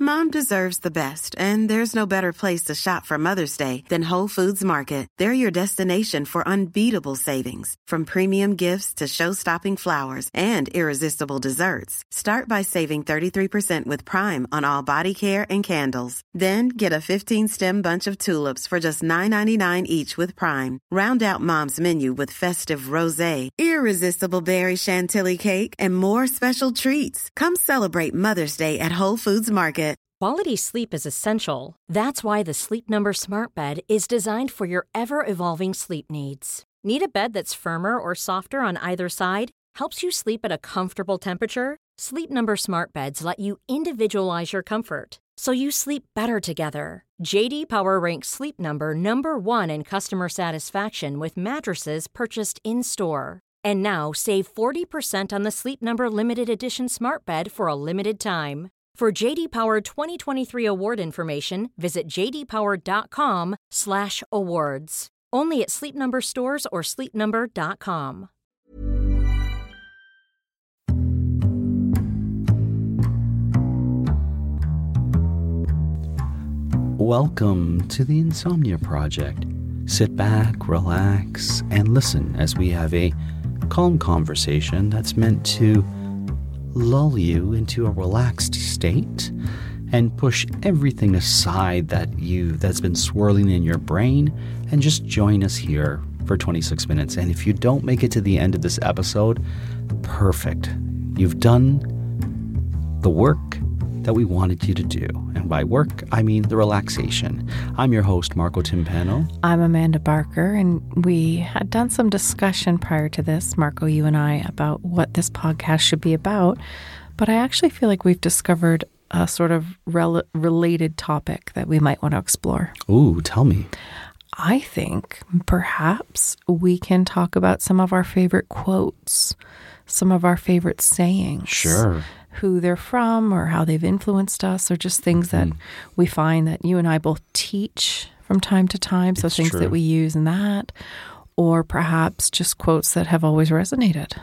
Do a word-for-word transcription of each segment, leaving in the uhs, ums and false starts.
Mom deserves the best, and there's no better place to shop for Mother's Day than Whole Foods Market. They're your destination for unbeatable savings, from premium gifts to show-stopping flowers and irresistible desserts. Start by saving thirty-three percent with Prime on all body care and candles. Then get a fifteen-stem bunch of tulips for just nine ninety-nine each with Prime. Round out Mom's menu with festive rosé, irresistible berry chantilly cake, and more special treats. Come celebrate Mother's Day at Whole Foods Market. Quality sleep is essential. That's why the Sleep Number Smart Bed is designed for your ever-evolving sleep needs. Need a bed that's firmer or softer on either side? Helps you sleep at a comfortable temperature? Sleep Number Smart Beds let you individualize your comfort, so you sleep better together. J D Power ranks Sleep Number number one in customer satisfaction with mattresses purchased in-store. And now save forty percent on the Sleep Number Limited Edition Smart Bed for a limited time. For J D Power twenty twenty-three award information, visit jdpower.com slash awards. Only at Sleep Number stores or sleep number dot com. Welcome to the Insomnia Project. Sit back, relax, and listen as we have a calm conversation that's meant to lull you into a relaxed state and push everything aside that you that's been swirling in your brain and just join us here for twenty-six minutes. And if you don't make it to the end of this episode, perfect. You've done the work that we wanted you to do. And by work, I mean the relaxation. I'm your host, Marco Timpano. I'm Amanda Barker, and we had done some discussion prior to this, Marco, you and I, about what this podcast should be about. But I actually feel like we've discovered a sort of rel- related topic that we might want to explore. Ooh, tell me. I think perhaps we can talk about some of our favorite quotes, some of our favorite sayings. Sure. Who they're from or how they've influenced us, or just things that mm. we find that you and I both teach from time to time. So it's things true. that we use in that, or perhaps just quotes that have always resonated.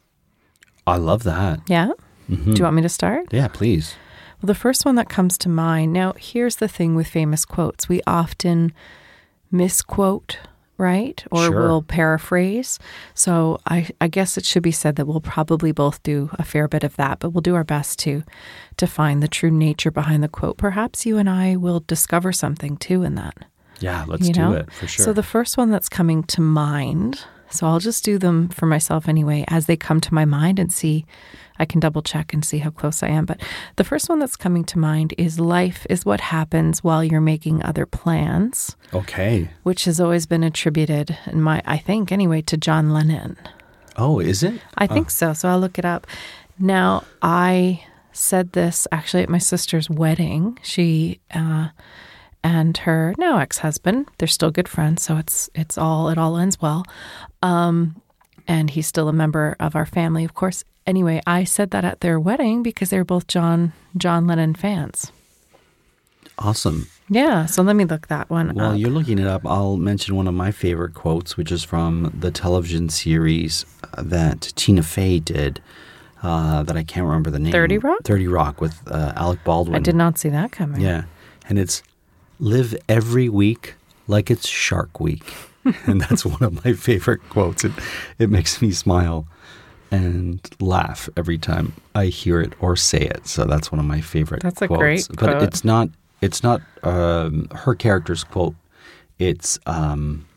I love that. Yeah? Mm-hmm. Do you want me to start? Yeah, please. Well, the first one that comes to mind, now here's the thing with famous quotes. We often misquote, right? Or Sure. we'll paraphrase. So I, I guess it should be said that we'll probably both do a fair bit of that, but we'll do our best to to find the true nature behind the quote. Perhaps you and I will discover something too in that. Yeah, let's you do know? it for sure. So the first one that's coming to mind, so I'll just do them for myself anyway as they come to my mind and see. I can double check and see how close I am. But the first one that's coming to mind is life is what happens while you're making other plans. Okay. Which has always been attributed, in my, I think anyway, to John Lennon. Oh, is it? I think oh. so. So I'll look it up. Now, I said this actually at my sister's wedding. She uh, and her now ex-husband, they're still good friends. So it's it's all, it all ends well. Um, and he's still a member of our family, of course. Anyway, I said that at their wedding because they were both John John Lennon fans. Awesome. Yeah, so let me look that one While up. you're looking it up, I'll mention one of my favorite quotes, which is from the television series that Tina Fey did, uh, that I can't remember the name. thirty Rock? thirty Rock with uh, Alec Baldwin. I did not see that coming. Yeah, and it's live every week like it's Shark Week. And that's one of my favorite quotes. It, it makes me smile and laugh every time I hear it or say it. So that's one of my favorite That's a quotes. great But quote. it's not it's not um, her character's quote. It's um,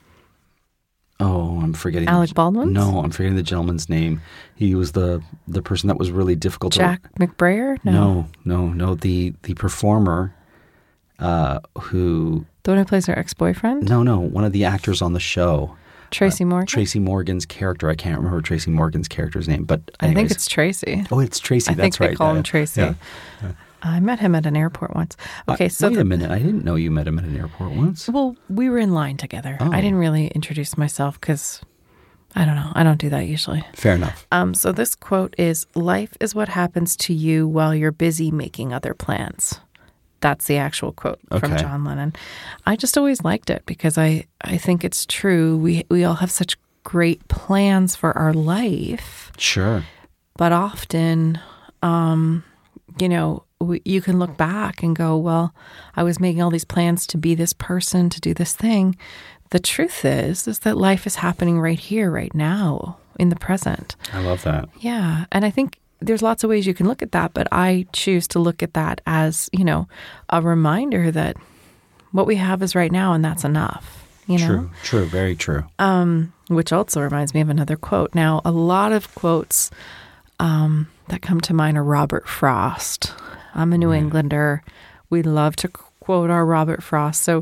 oh, I'm forgetting Alec the, Baldwin's? No, I'm forgetting the gentleman's name. He was the the person that was really difficult Jack to McBrayer? No. No, no, no, the the performer uh, who The one who plays her ex-boyfriend? No, no, one of the actors on the show. Tracy Morgan? Uh, Tracy Morgan's character. I can't remember Tracy Morgan's character's name, but anyways. I think it's Tracy. Oh, it's Tracy. I That's think they right. call yeah, him Tracy. Yeah. Yeah. I met him at an airport once. Okay, uh, so wait the, a minute. I didn't know you met him at an airport once. well, we were in line together. Oh. I didn't really introduce myself because I don't know. I don't do that usually. Fair enough. Um, so this quote is, life is what happens to you while you're busy making other plans. That's the actual quote from Okay. John Lennon. I just always liked it because I, I think it's true. We we all have such great plans for our life. Sure. But often, um, you know, we, you can look back and go, well, I was making all these plans to be this person, to do this thing. The truth is, is that life is happening right here, right now, in the present. I love that. Yeah. And I think there's lots of ways you can look at that, but I choose to look at that as, you know, a reminder that what we have is right now and that's enough. You know? True, true, very true. Um, which also reminds me of another quote. Now, a lot of quotes um, that come to mind are Robert Frost. I'm a New Right. Englander. We love to quote our Robert Frost. So,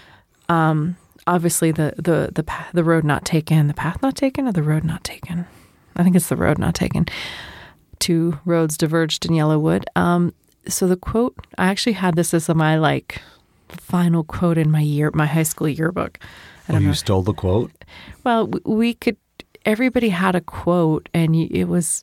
um, obviously, the the the pa- the road not taken, the path not taken, or the road not taken. I think it's the road not taken. Two roads diverged in Yellowwood. Um, so the quote, I actually had this as my like final quote in my year, my high school yearbook. I Oh, don't you know. stole the quote? Well, w- we could, everybody had a quote, and y- it was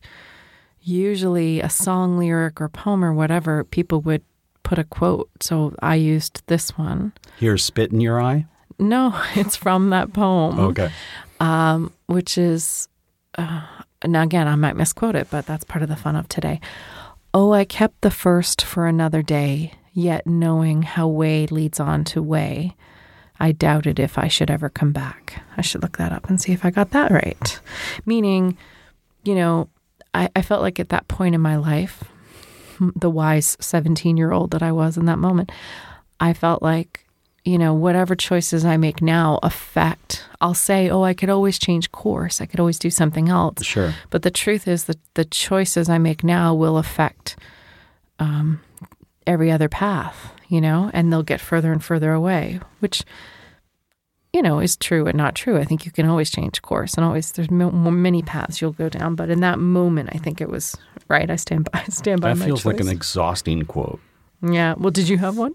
usually a song lyric or poem or whatever. People would put a quote. So I used this one. Here's spit in your eye? No, it's from that poem. Okay. Um, which is, uh, now again, I might misquote it, but that's part of the fun of today. Oh, I kept the first for another day, yet knowing how way leads on to way, I doubted if I should ever come back. I should look that up and see if I got that right. Meaning, you know, I, I felt like at that point in my life, the wise seventeen-year-old that I was in that moment, I felt like, you know, whatever choices I make now affect, I'll say, oh, I could always change course. I could always do something else. Sure. But the truth is that the choices I make now will affect um, every other path, you know, and they'll get further and further away, which, you know, is true and not true. I think you can always change course and always, there's mo- many paths you'll go down. But in that moment, I think it was right. I stand by, I stand by That my feels like an choice. exhausting quote. Yeah. Well, did you have one?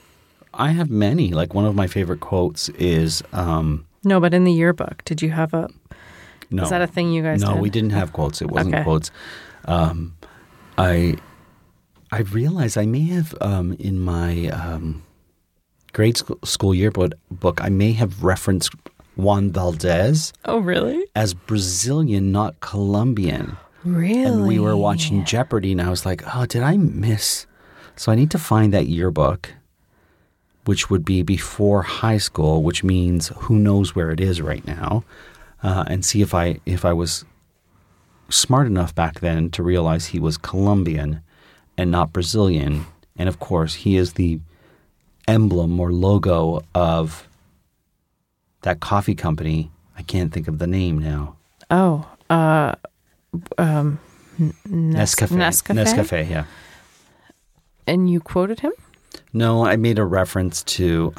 I have many. Like one of my favorite quotes is, um, No, but in the yearbook, did you have a, no. is that a thing you guys No, did? we didn't have quotes. It wasn't Okay. quotes. Um, I I realized I may have um, in my um, grade school, school yearbook book, I may have referenced Juan Valdez Oh, really? as Brazilian, not Colombian. Really? And we were watching Jeopardy, and I was like, oh, did I miss? So I need to find that yearbook, which would be before high school, which means who knows where it is right now, uh, and see if I if I was smart enough back then to realize he was Colombian and not Brazilian. And of course, he is the emblem or logo of that coffee company. I can't think of the name now. Oh, uh, um, N- Nes- Nescafe. Nescafe? Nescafe, yeah. And you quoted him? No, I made a reference to.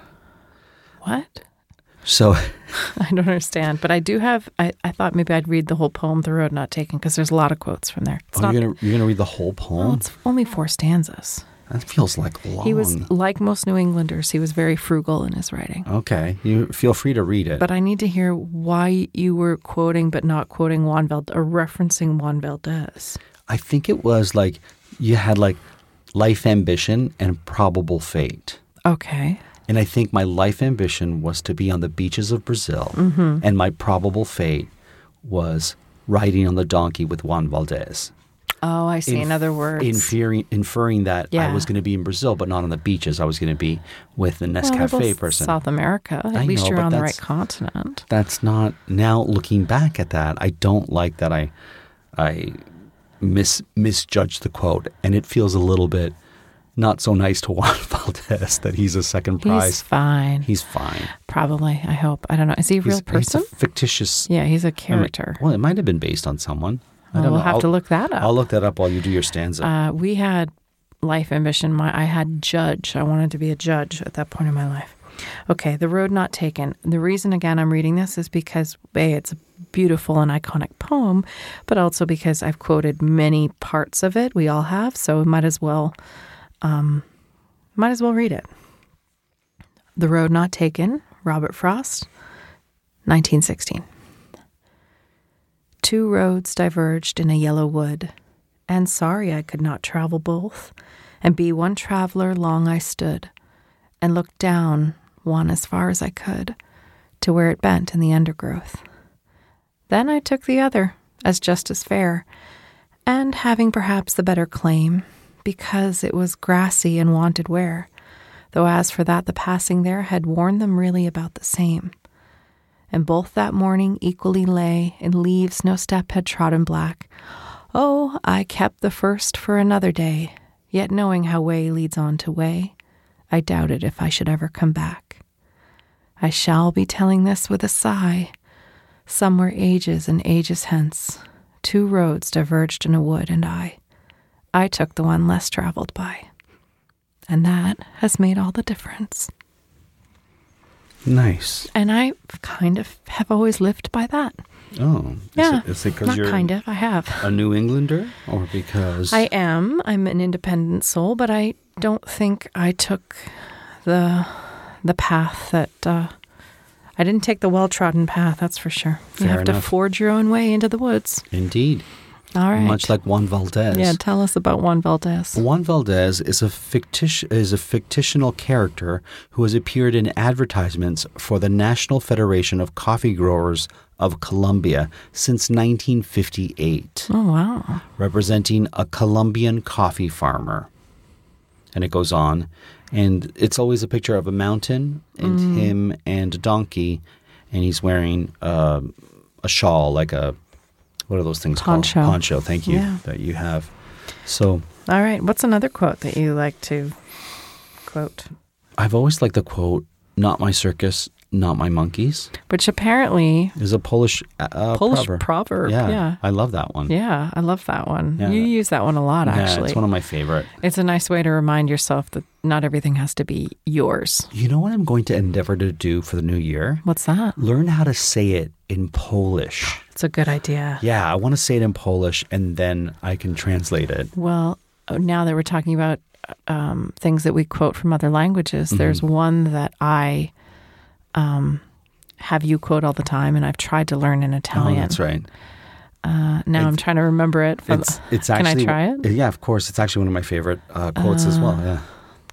What? So I don't understand. But I do have, I, I thought maybe I'd read the whole poem, The Road Not Taken, because there's a lot of quotes from there. It's oh, not, you're gonna you're gonna read the whole well, poem? it's only four stanzas. That feels like long. He was, like most New Englanders, he was very frugal in his writing. Okay, you feel free to read it. But I need to hear why you were quoting but not quoting Juan Valdez, or referencing Juan Valdez. I think it was like you had like life ambition and probable fate. Okay. And I think my life ambition was to be on the beaches of Brazil, Mm-hmm. and my probable fate was riding on the donkey with Juan Valdez. Oh, I see. Inf- in other words. Inferring, inferring that I Yeah. was going to be in Brazil, but not on the beaches. I was going to be with the Well, they're Nescafe both person. South America. At I least know, you're but on the right that's- continent. That's not, now looking back at that, I don't like that I I mis, misjudged the quote. And it feels a little bit not so nice to Juan Valdez that he's a second prize. He's fine. He's fine. Probably. I hope. I don't know. Is he a real He's, person? he's a fictitious Yeah, he's a I mean, character. well, it might have been based on someone. I Well, don't we'll know. have I'll, to look that up. I'll look that up while you do your stanza. Uh, we had life ambition. My I had judge. I wanted to be a judge at that point in my life. Okay, The Road Not Taken. The reason, again, I'm reading this is because, A, it's a beautiful and iconic poem, but also because I've quoted many parts of it. We all have, so might as well, um, might as well read it. The Road Not Taken, Robert Frost, nineteen sixteen. Two roads diverged in a yellow wood, and sorry I could not travel both, and be one traveler long I stood, and looked down one as far as I could, to where it bent in the undergrowth. Then I took the other, as just as fair, and having perhaps the better claim, because it was grassy and wanted wear, though as for that the passing there had worn them really about the same. And both that morning equally lay in leaves no step had trodden black. Oh, I kept the first for another day, yet knowing how way leads on to way, I doubted if I should ever come back. I shall be telling this with a sigh. Some were ages and ages hence. Two roads diverged in a wood, and I, I took the one less traveled by. And that has made all the difference. Nice. And I kind of have always lived by that. Oh. Yeah. Is it, is it because Not you're kind of, I have. a New Englander, or because... I am. I'm an independent soul, but I don't think I took the the path that... Uh, I didn't take the well-trodden path, that's for sure. Fair you have enough. to forge your own way into the woods. Indeed. All right. Much like Juan Valdez. Yeah, tell us about Juan Valdez. Juan Valdez is a fictitious is a fictional character who has appeared in advertisements for the National Federation of Coffee Growers of Colombia since nineteen fifty-eight. Oh, wow. Representing a Colombian coffee farmer. And it goes on. And it's always a picture of a mountain and Mm. him and a donkey. And he's wearing uh, a shawl, like a, what are those things Poncho. called? Poncho, thank you, Yeah. that you have. So All right. What's another quote that you like to quote? I've always liked the quote, "Not my circus, not my monkeys," Which apparently... is a Polish uh, Polish proverb. proverb. Yeah, Yeah. I love that one. Yeah, I love that one. Yeah. You use that one a lot, Yeah, actually. it's one of my favorite. It's a nice way to remind yourself that not everything has to be yours. You know what I'm going to endeavor to do for the new year? What's that? Learn how to say it in Polish. It's a good idea. Yeah, I want to say it in Polish, and then I can translate it. Well, now that we're talking about um, things that we quote from other languages, Mm-hmm. there's one that I um, have you quote all the time, and I've tried to learn in Italian. Oh, that's right. Uh, now I'm trying to remember it. From, It's, it's can actually, I try it? Yeah, of course. It's actually one of my favorite uh, quotes as well. Yeah.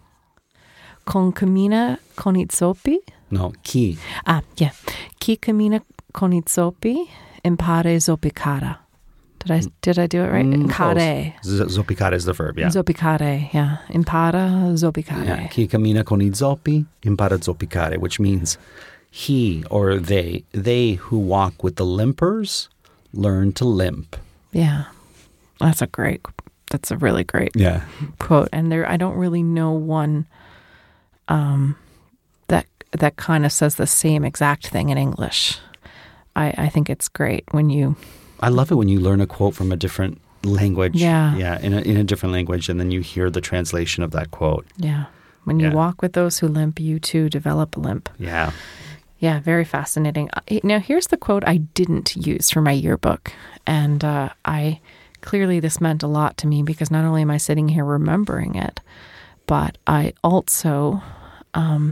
Con cammina con i zoppi. No, chi. Ah, yeah. Chi cammina con i zoppi impara zoppicare. Did I did I do it right? Mm, Care. close. Z- Zoppicare is the verb, yeah. Zoppicare, yeah. Impara zoppicare. Yeah. Chi cammina con i zoppi impara a zoppicare, which means he or they, they who walk with the limpers learn to limp. Yeah. That's a great, that's a really great Yeah. quote. And there, I don't really know one um, that that kind of says the same exact thing in English. I, I think it's great when you... I love it when you learn a quote from a different language. Yeah. Yeah, in a, in a different language, and then you hear the translation of that quote. Yeah. When you Yeah. walk with those who limp, you too develop a limp. Yeah. Yeah, very fascinating. Uh, Now, here's the quote I didn't use for my yearbook. And uh, I clearly this meant a lot to me because not only am I sitting here remembering it, but I also um,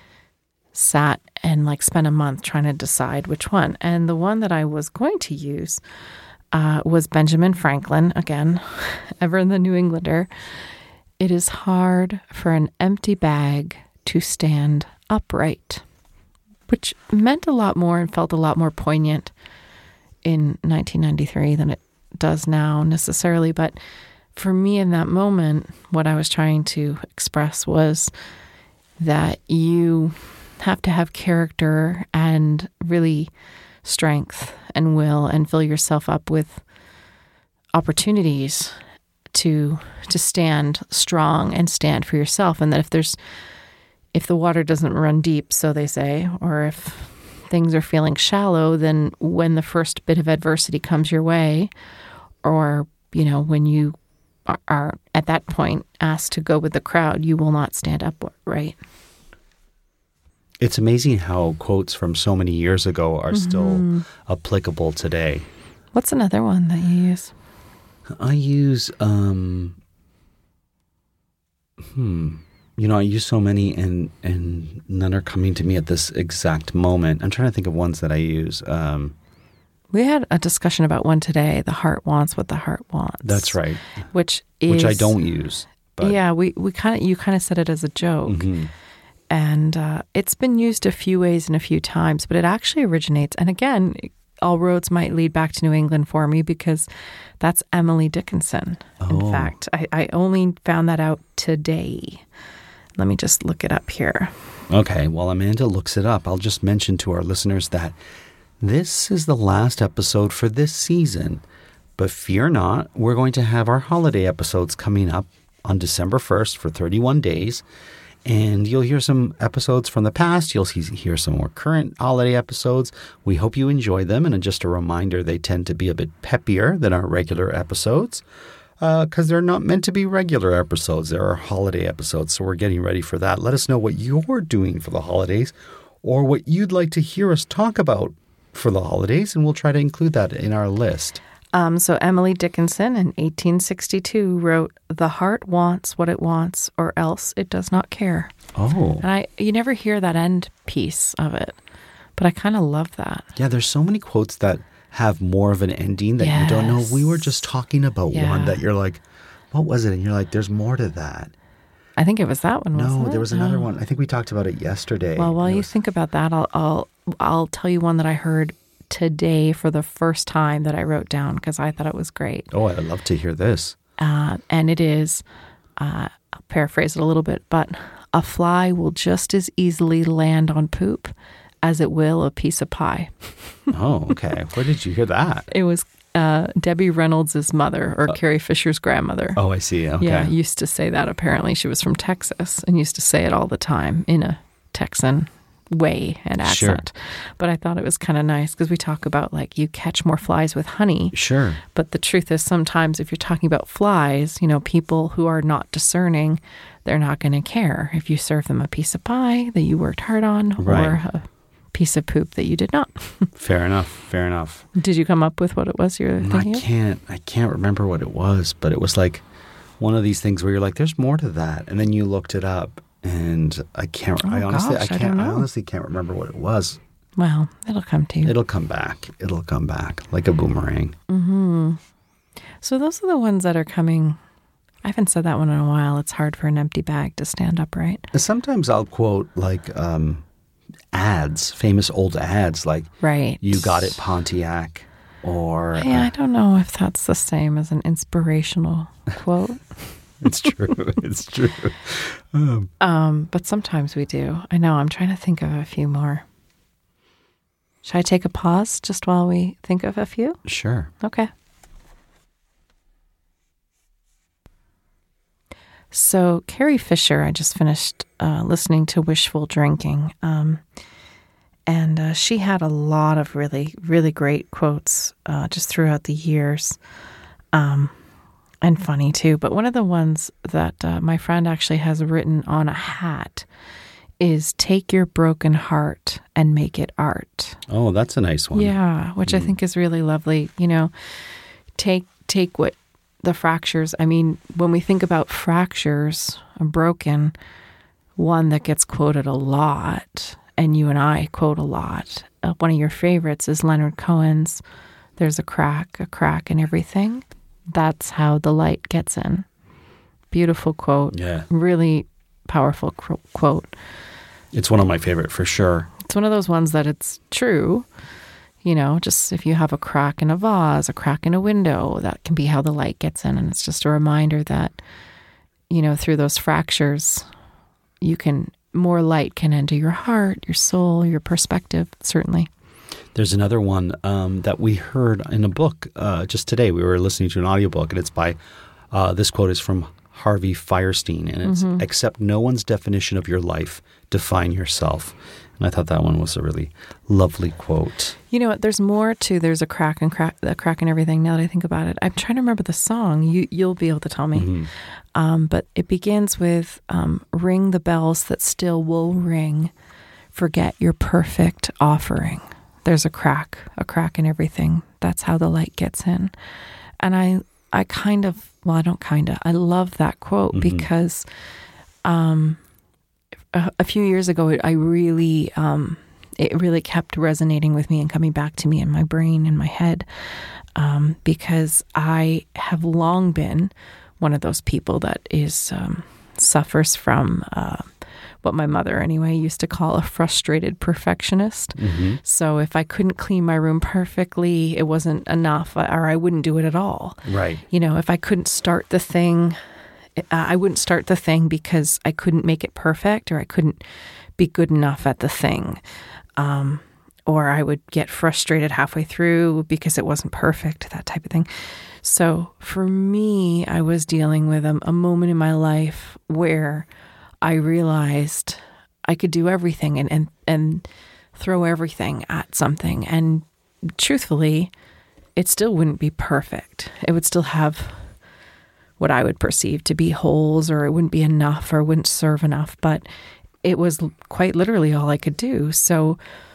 sat and like spent a month trying to decide which one. And the one that I was going to use uh, was Benjamin Franklin, again, ever in the New Englander. It is hard for an empty bag to stand upright, which meant a lot more and felt a lot more poignant in nineteen ninety-three than it does now necessarily. But for me in that moment, what I was trying to express was that you have to have character and really strength and will and fill yourself up with opportunities to to stand strong and stand for yourself. And that if there's if the water doesn't run deep, so they say, or if things are feeling shallow, then when the first bit of adversity comes your way, or, you know, when you are, are at that point asked to go with the crowd, you will not stand up, right? It's amazing how quotes from so many years ago are Mm-hmm. still applicable today. What's another one that you use? I use, um, hmm, you know, I use so many and, and none are coming to me at this exact moment. I'm trying to think of ones that I use. Um, We had a discussion about one today. The heart wants what the heart wants. that's right. Which is Which I don't use. But, Yeah, we, we kind of you kind of said it as a joke, Mhm. and uh, it's been used a few ways and a few times, but it actually originates. And again, all roads might lead back to New England for me because that's Emily Dickinson. Oh. In fact, I, I only found that out today. Let me just look it up here. Okay, while Amanda looks it up, I'll just mention to our listeners that this is the last episode for this season. But fear not, we're going to have our holiday episodes coming up on December first for thirty-one days. And you'll hear some episodes from the past. You'll see, hear some more current holiday episodes. We hope you enjoy them. And just a reminder, they tend to be a bit peppier than our regular episodes because uh, they're not meant to be regular episodes. They're our holiday episodes. So we're getting ready for that. Let us know what you're doing for the holidays or what you'd like to hear us talk about for the holidays. And we'll try to include that in our list. Um, so Emily Dickinson in eighteen sixty-two wrote, "The heart wants what it wants, or else it does not care." Oh. And I, you never hear that end piece of it, but I kind of love that. Yeah, there's so many quotes that have more of an ending that Yes. you don't know. We were just talking about Yeah. one that you're like, what was it? And you're like, there's more to that. I think it was that one, wasn't No, it? there was another No. one. I think we talked about it yesterday. Well, while It you was- think about that, I'll, I'll I'll tell you one that I heard today for the first time that I wrote down because I thought it was great. Oh, I'd love to hear this. Uh, and it is, uh, I'll paraphrase it a little bit, but a fly will just as easily land on poop as it will a piece of pie. Oh, okay. Where did you hear that? It was uh, Debbie Reynolds' mother or Carrie Fisher's grandmother. Oh, I see. Okay. Yeah, used to say that apparently. She was from Texas and used to say it all the time in a Texan way and accent. Sure. But I thought it was kind of nice because we talk about like you catch more flies with honey. Sure. But the truth is sometimes if you're talking about flies, you know, people who are not discerning, they're not going to care if you serve them a piece of pie that you worked hard on Right. or a piece of poop that you did not. Fair enough. Fair enough. Did you come up with what it was you're I thinking of? can't. I can't remember what it was, but it was like one of these things where you're like, "There's more to that," and then you looked it up, and I can't. Oh, I honestly, gosh, I I can't. don't I, know. honestly can't remember what it was. Well, it'll come to you. It'll come back. It'll come back like a boomerang. Mm-hmm. So those are the ones that are coming. I haven't said that one in a while. It's hard for an empty bag to stand upright. Sometimes I'll quote like um, ads, famous old ads, like Right. "You got it, Pontiac," or Yeah, uh, I don't know if that's the same as an inspirational quote. it's true. It's true. Um, Um, but sometimes we do. I know. I'm trying to think of a few more. Should I take a pause just while we think of a few? sure. Okay. So Carrie Fisher, I just finished uh, listening to Wishful Drinking. Um, and uh, she had a lot of really, really great quotes uh, just throughout the years. Um, and funny too. But one of the ones that uh, my friend actually has written on a hat is "Take your broken heart and make it art." Oh, that's a nice one. Yeah, which I think is really lovely. You know, take take what the fractures. I mean, when we think about fractures, a broken, one that gets quoted a lot, and you and I quote a lot. Uh, one of your favorites is Leonard Cohen's "There's a crack, a crack in everything. That's how the light gets in." Beautiful quote. Yeah. Really powerful qu- quote. It's one of my favorite for sure. It's one of those ones that it's true. You know, just if you have a crack in a vase, a crack in a window, that can be how the light gets in. And it's just a reminder that, you know, through those fractures, you can, more light can enter your heart, your soul, your perspective, certainly. There's another one um, that we heard in a book uh, just today. We were listening to an audiobook, and it's by, uh, this quote is from Harvey Firestein, and it's, Mm-hmm. "Accept no one's definition of your life, define yourself." And I thought that one was a really lovely quote. You know what? There's more to "There's a crack and crack, a crack in everything." Now that I think about it, I'm trying to remember the song. You, you'll be able to tell me. Mm-hmm. Um, but it begins with um, "Ring the bells that still will ring. Forget your perfect offering. There's a crack, a crack in everything. That's how the light gets in." And I, I kind of, well, I don't kind of, I love that quote Mm-hmm. because um, a, a few years ago, I really, um, it really kept resonating with me and coming back to me in my brain, in my head, um, because I have long been one of those people that is um, suffers from uh, what my mother anyway used to call a frustrated perfectionist. Mm-hmm. So if I couldn't clean my room perfectly, it wasn't enough, or I wouldn't do it at all. Right. You know, if I couldn't start the thing, uh, I wouldn't start the thing because I couldn't make it perfect, or I couldn't be good enough at the thing. Um, or I would get frustrated halfway through because it wasn't perfect, that type of thing. So for me, I was dealing with a, a moment in my life where I realized I could do everything and, and, and throw everything at something. And truthfully, it still wouldn't be perfect. It would still have what I would perceive to be holes, or it wouldn't be enough, or it wouldn't serve enough. But it was quite literally all I could do. So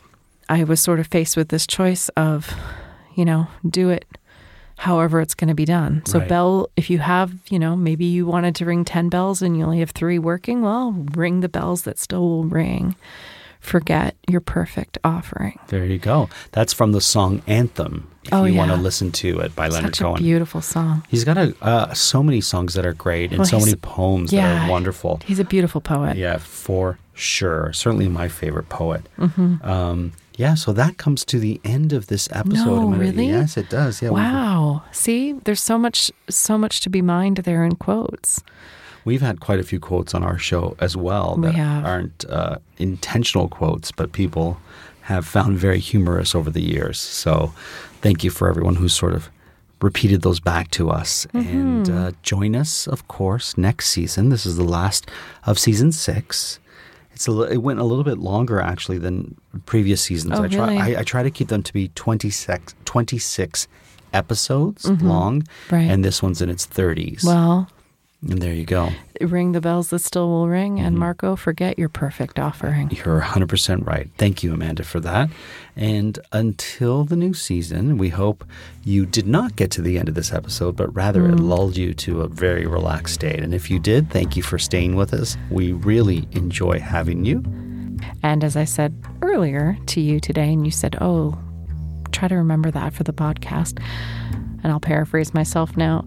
I was sort of faced with this choice of, you know, do it however it's going to be done. So Right. bell, if you have, you know, maybe you wanted to ring ten bells and you only have three working, well, ring the bells that still will ring. Forget your perfect offering. There you go. That's from the song Anthem, if Oh, you yeah. want to listen to it by Leonard Such Cohen. a beautiful song. He's got a, uh, so many songs that are great and Well, so he's- many poems yeah, that are wonderful. He's a beautiful poet. Yeah, for sure. Certainly my favorite poet. Mm-hmm. Um, yeah, so that comes to the end of this episode. No, Amanda. really? Yes, it does. Yeah, we've- Wow. See, there's so much, so much to be mined there in quotes. We've had quite a few quotes on our show as well We that have. aren't uh, intentional quotes, but people have found very humorous over the years. So thank you for everyone who's sort of repeated those back to us. Mm-hmm. And uh, join us, of course, next season. This is the last of season six. It's a, li- it went a little bit longer, actually, than previous seasons. Oh, I try, really? I, I try to keep them to be twenty-six, twenty-six episodes long, Mm-hmm. Right. and this one's in its thirties. Well, and there you go. ring the bells that still will ring. Mm-hmm. And Marco, forget your perfect offering. You're one hundred percent right. Thank you, Amanda, for that. And until the new season, we hope you did not get to the end of this episode, but rather it lulled you to a very relaxed state. And if you did, thank you for staying with us. We really enjoy having you. And as I said earlier to you today, and you said, oh, try to remember that for the podcast. And I'll paraphrase myself now.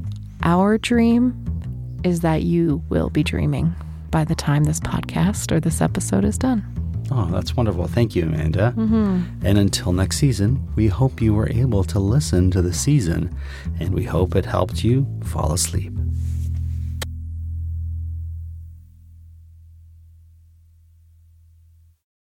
Our dream is that you will be dreaming by the time this podcast or this episode is done. Oh, that's wonderful. Thank you, Amanda. Mm-hmm. And until next season, we hope you were able to listen to the season, and we hope it helped you fall asleep.